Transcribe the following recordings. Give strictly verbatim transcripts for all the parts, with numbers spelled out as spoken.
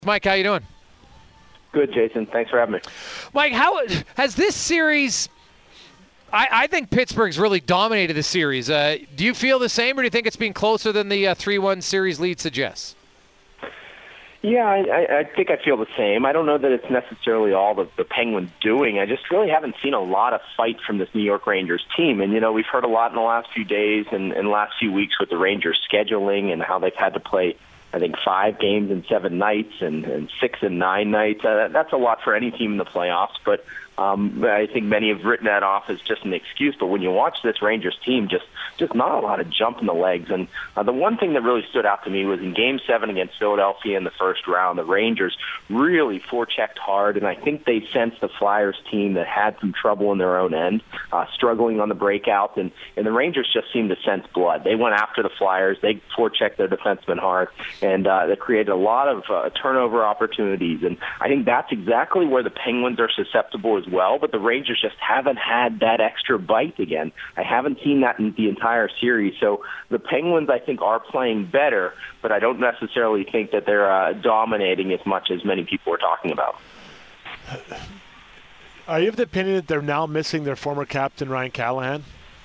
Mike, how you doing? Good, Jason. Thanks for having me. Mike, how has this series I, I think Pittsburgh's really dominated the series. Uh, do you feel the same, or do you think it's been closer than the uh, three one series lead suggests? Yeah, I, I think I feel the same. I don't know that it's necessarily all the, the Penguins doing. I just really haven't seen a lot of fight from this New York Rangers team. And, you know, we've heard a lot in the last few days and, and last few weeks with the Rangers scheduling and how they've had to play, I think, five games in seven nights and, and six and nine nights. Uh, that's a lot for any team in the playoffs. But um, I think many have written that off as just an excuse. But when you watch this Rangers team, just just not a lot of jump in the legs. And uh, the one thing that really stood out to me was in Game seven against Philadelphia in the first round, the Rangers really forechecked hard. And I think they sensed the Flyers team that had some trouble in their own end, uh, struggling on the breakout. And, and the Rangers just seemed to sense blood. They went after the Flyers. They forechecked their defensemen hard. And uh, they created a lot of uh, turnover opportunities. And I think that's exactly where the Penguins are susceptible as well. But the Rangers just haven't had that extra bite again. I haven't seen that in the entire series. So the Penguins, I think, are playing better, but I don't necessarily think that they're uh, dominating as much as many people are talking about. Are you of the opinion that they're now missing their former captain, Ryan Callahan?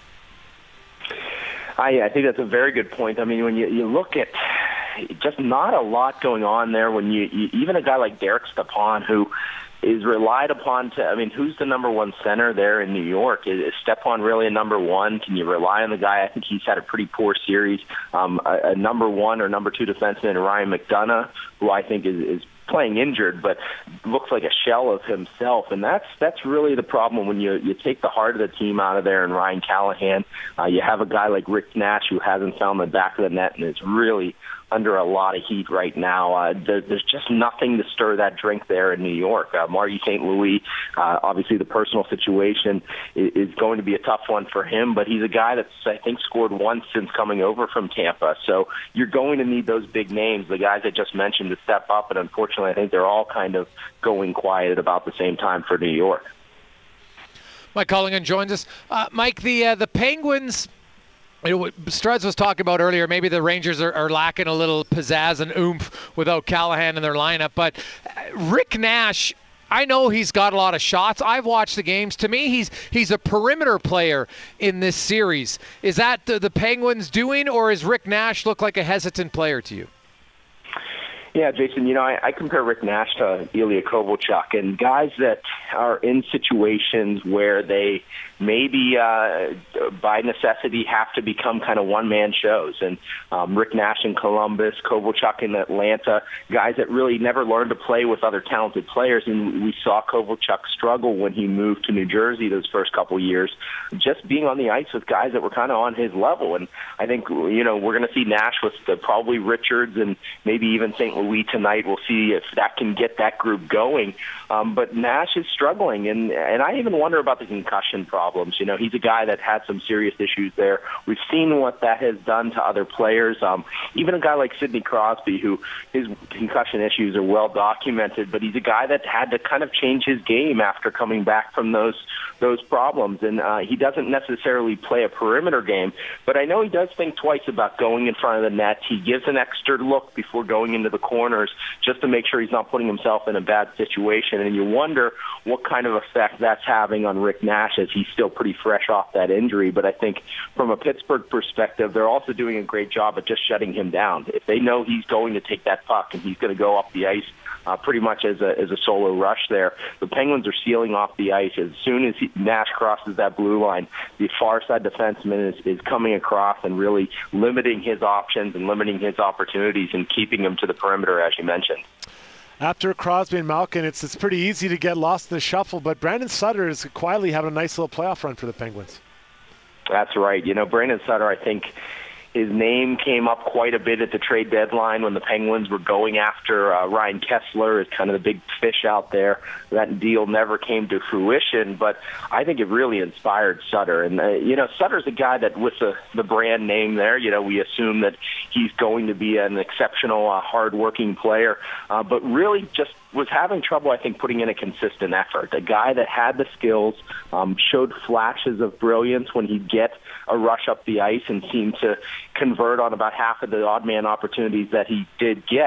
I, I think that's a very good point. I mean, when you, you look at just not a lot going on there, when you, you even a guy like Derek Stepan, who is relied upon to, I mean, who's the number one center there in New York? Is, is Stepan really a number one? Can you rely on the guy? I think he's had a pretty poor series. Um, a, a number one or number two defenseman, Ryan McDonough, who I think is, is playing injured, but looks like a shell of himself. And that's that's really the problem when you you take the heart of the team out of there and Ryan Callahan. Uh, you have a guy like Rick Nash who hasn't found the back of the net and is really under a lot of heat right now. Uh, there, there's just nothing to stir that drink there in New York. Uh, Marty Saint Louis, uh, obviously the personal situation is, is going to be a tough one for him, but he's a guy that's, I think, scored once since coming over from Tampa. So you're going to need those big names, the guys I just mentioned, to step up, and unfortunately I think they're all kind of going quiet at about the same time for New York. Mike Cullingan joins us. Uh, Mike, the uh, the Penguins, you know, what Struds was talking about earlier, maybe the Rangers are, are lacking a little pizzazz and oomph without Callahan in their lineup. But Rick Nash, I know he's got a lot of shots. I've watched the games. To me, he's he's a perimeter player in this series. Is that the, the Penguins doing, or is Rick Nash look like a hesitant player to you? Yeah, Jason, you know, I, I compare Rick Nash to Ilya Kovalchuk, and guys that are in situations where they maybe uh, by necessity have to become kind of one-man shows. And um, Rick Nash in Columbus, Kovalchuk in Atlanta, guys that really never learned to play with other talented players. And we saw Kovalchuk struggle when he moved to New Jersey those first couple years, just being on the ice with guys that were kind of on his level. And I think, you know, we're going to see Nash with the, probably Richards and maybe even Saint Louis tonight. We'll see if that can get that group going. Um, but Nash is struggling, and and I even wonder about the concussion problems. You know, he's a guy that had some serious issues there. We've seen what that has done to other players. Um, even a guy like Sidney Crosby, who his concussion issues are well documented, but he's a guy that had to kind of change his game after coming back from those those problems. And uh, he doesn't necessarily play a perimeter game, but I know he does think twice about going in front of the net. He gives an extra look before going into the corners just to make sure he's not putting himself in a bad situation. And you wonder what kind of effect that's having on Rick Nash, as he's still pretty fresh off that injury. But I think from a Pittsburgh perspective, they're also doing a great job at just shutting him down. If they know he's going to take that puck and he's going to go up the ice uh, pretty much as a, as a solo rush there, the Penguins are sealing off the ice. As soon as he, Nash crosses that blue line, the far side defenseman is, is coming across and really limiting his options and limiting his opportunities and keeping him to the perimeter, as you mentioned. After Crosby and Malkin, it's it's pretty easy to get lost in the shuffle, but Brandon Sutter is quietly having a nice little playoff run for the Penguins. That's right. You know, Brandon Sutter, I think his name came up quite a bit at the trade deadline when the Penguins were going after uh, Ryan Kessler as kind of the big fish out there. That deal never came to fruition, but I think it really inspired Sutter. And, uh, you know, Sutter's a guy that with the, the brand name there, you know, we assume that he's going to be an exceptional, uh, hard-working player, uh, but really just was having trouble, I think, putting in a consistent effort. A guy that had the skills, um, showed flashes of brilliance when he'd get a rush up the ice and seemed to convert on about half of the odd man opportunities that he did get.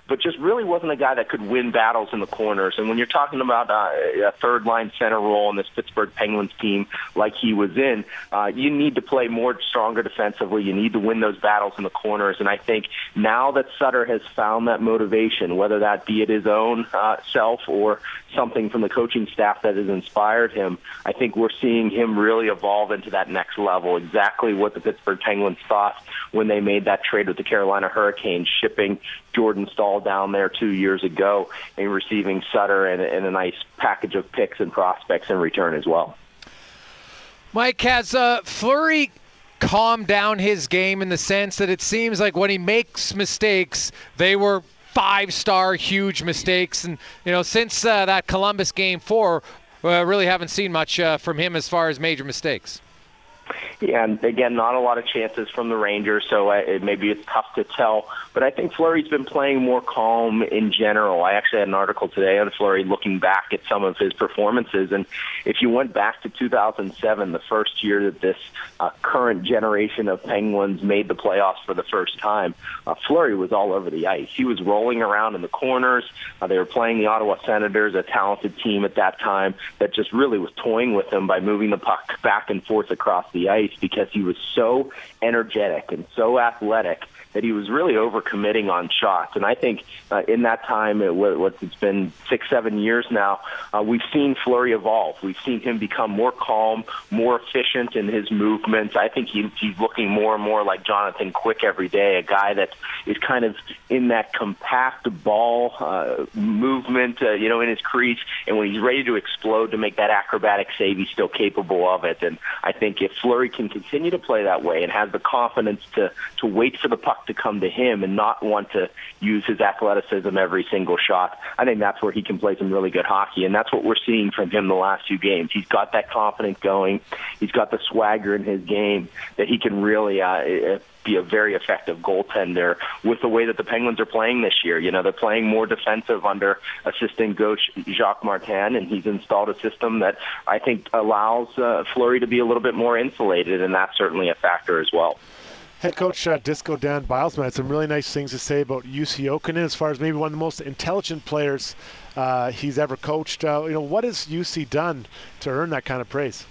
but just really wasn't a guy that could win battles in the corners. And when you're talking about uh, a third-line center role in this Pittsburgh Penguins team like he was in, uh, you need to play more stronger defensively. You need to win those battles in the corners. And I think now that Sutter has found that motivation, whether that be it his own uh, self or something from the coaching staff that has inspired him, I think we're seeing him really evolve into that next level, exactly what the Pittsburgh Penguins thought when they made that trade with the Carolina Hurricanes, shipping Jordan Staal down there two years ago and receiving Sutter and, and a nice package of picks and prospects in return as well. Mike, has uh, Fleury calmed down his game in the sense that it seems like when he makes mistakes, they were five-star huge mistakes, and you know, since uh, that Columbus game four, uh, really haven't seen much uh, from him as far as major mistakes. Yeah, and again, not a lot of chances from the Rangers, so uh, it, maybe it's tough to tell. But I think Fleury's been playing more calm in general. I actually had an article today on Fleury looking back at some of his performances. And if you went back to two thousand seven, the first year that this uh, current generation of Penguins made the playoffs for the first time, uh, Fleury was all over the ice. He was rolling around in the corners. Uh, they were playing the Ottawa Senators, a talented team at that time that just really was toying with them by moving the puck back and forth across the ice, because he was so energetic and so athletic that he was really overcommitting on shots. And I think uh, in that time, it, what, it's been six, seven years now, uh, we've seen Fleury evolve. We've seen him become more calm, more efficient in his movements. I think he, he's looking more and more like Jonathan Quick every day, a guy that is kind of in that compact ball uh, movement, uh, you know, in his crease. And when he's ready to explode to make that acrobatic save, he's still capable of it. And I think if Fleury can continue to play that way and has the confidence to, to wait for the puck to come to him and not want to use his athleticism every single shot, I think that's where he can play some really good hockey, and that's what we're seeing from him the last few games. He's got that confidence going. He's got the swagger in his game that he can really uh, be a very effective goaltender with the way that the Penguins are playing this year. You know, they're playing more defensive under assistant coach Jacques Martin, and he's installed a system that I think allows uh, Fleury to be a little bit more insulated, and that's certainly a factor as well. Head coach uh, Disco Dan Bilesman had some really nice things to say about Jussi Jokinen as far as maybe one of the most intelligent players uh, he's ever coached. Uh, you know, what has Jussi done to earn that kind of praise?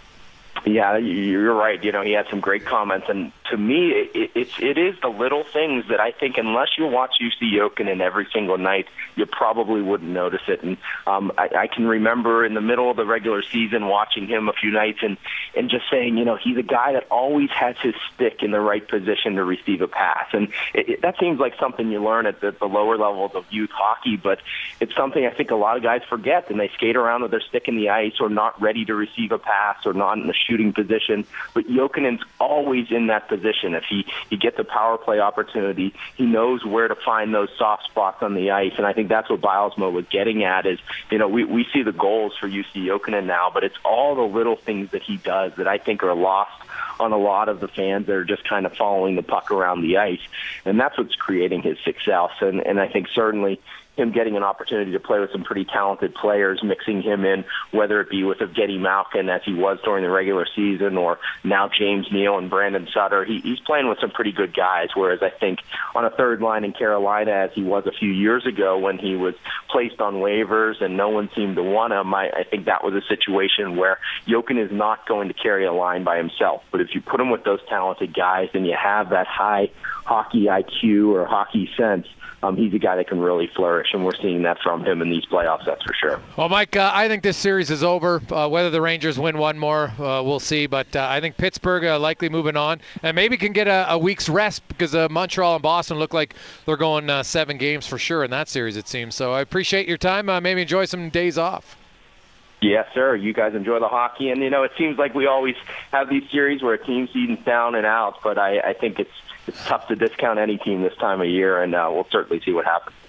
Yeah, you're right. You know, he had some great comments, and to me, it, it, it is the little things that I think, unless you watch Jussi Jokinen every single night, you probably wouldn't notice it. And um, I, I can remember in the middle of the regular season watching him a few nights and, and just saying, you know, he's a guy that always has his stick in the right position to receive a pass. And it, it, that seems like something you learn at the, the lower levels of youth hockey, but it's something I think a lot of guys forget, and they skate around with their stick in the ice or not ready to receive a pass or not in the shooting position. But Jokinen's always in that position. If he, he gets a power play opportunity, he knows where to find those soft spots on the ice. And I think that's what Bilesma was getting at is, you know, we, we see the goals for Jussi Jokinen now, but it's all the little things that he does that I think are lost on a lot of the fans that are just kind of following the puck around the ice. And that's what's creating his success. And, and I think certainly him getting an opportunity to play with some pretty talented players, mixing him in, whether it be with Evgeny Malkin as he was during the regular season, or now James Neal and Brandon Sutter. He, he's playing with some pretty good guys, whereas I think on a third line in Carolina, as he was a few years ago when he was placed on waivers and no one seemed to want him, I, I think that was a situation where Jokinen is not going to carry a line by himself. But if you put him with those talented guys and you have that high hockey I Q or hockey sense, Um, he's a guy that can really flourish, and we're seeing that from him in these playoffs, that's for sure. Well, Mike, uh, I think this series is over. Uh, whether the Rangers win one more, uh, we'll see. But uh, I think Pittsburgh uh, likely moving on, and maybe can get a, a week's rest because uh, Montreal and Boston look like they're going uh, seven games for sure in that series, it seems. So I appreciate your time. Uh, maybe enjoy some days off. Yes, sir. You guys enjoy the hockey. And, you know, it seems like we always have these series where a team season's down and out, but I, I think it's it's tough to discount any team this time of year, and uh, we'll certainly see what happens.